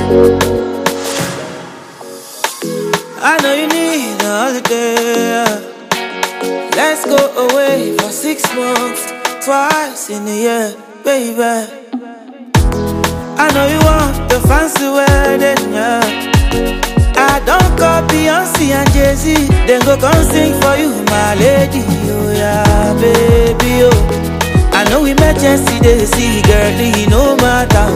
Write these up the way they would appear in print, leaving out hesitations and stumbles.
I know you need a holiday. Let's go away for 6 months, twice in a year, baby. I know you want the fancy wedding, yeah. I don't call Beyonce and Jay-Z, then go come sing for you, my lady. Oh yeah, baby, oh. I know we met yesterday, see, girlie, no matter.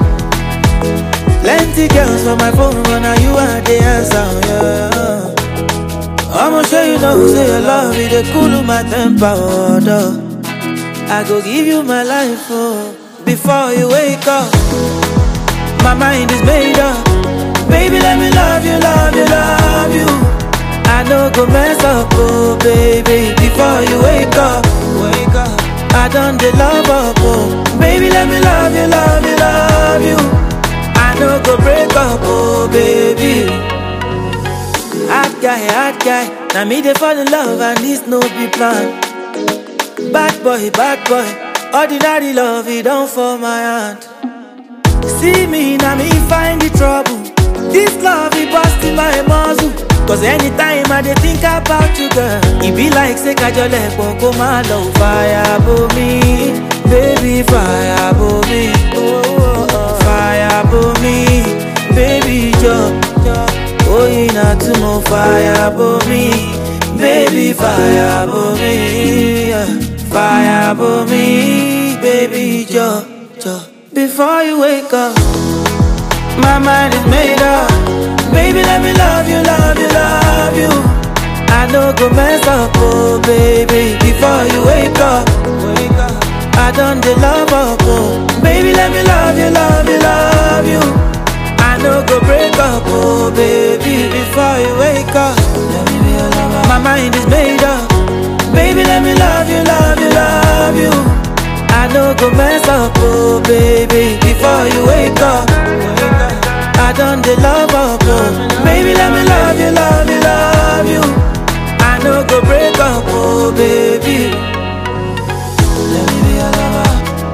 Plenty girls for my phone, but now you are the answer, yeah. I'ma show you know, say your love, it cool my temper, oh, I go give you my life, oh, before you wake up. My mind is made up. Baby, let me love you, love you, love you. I know go mess up, oh baby, before you wake up. Wake up. I done the love up, oh baby, let me love you, love you, love you. I know go break up, oh baby. Hot guy. Now me they fall in love and this no be plan. Bad boy. Ordinary love, it don't fall my hand. See me, now me find the trouble. This love, it busting my muzzle. Cause anytime I dey think about you, girl, it be like say kajole poko my love. Fire for me, baby, fire for me. Fire for me, baby, jo. Oh, you not to more fire for me, baby, fire for me. Fire for me, baby, jo. Before you wake up, my mind is made up. Baby, let me love you, love you, love you. I know go mess up, oh baby, before you wake up. I done the love up, oh baby, let me love you, love you, love you. I know go break up, oh baby, before you wake up. Let me be your lover. My mind is made up. Baby, let me love you, love you, love you. I know go mess up, oh baby, before you wake up. I done the love up, oh baby, let me love you, love you, love you. I know go break up, oh baby. Let me be your lover.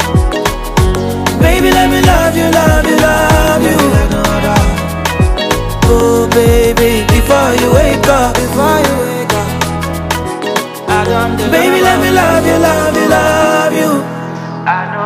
Baby, let me love you, love you, love you. Oh baby, before you wake up, I done the baby, let me love you, love you, love you. I know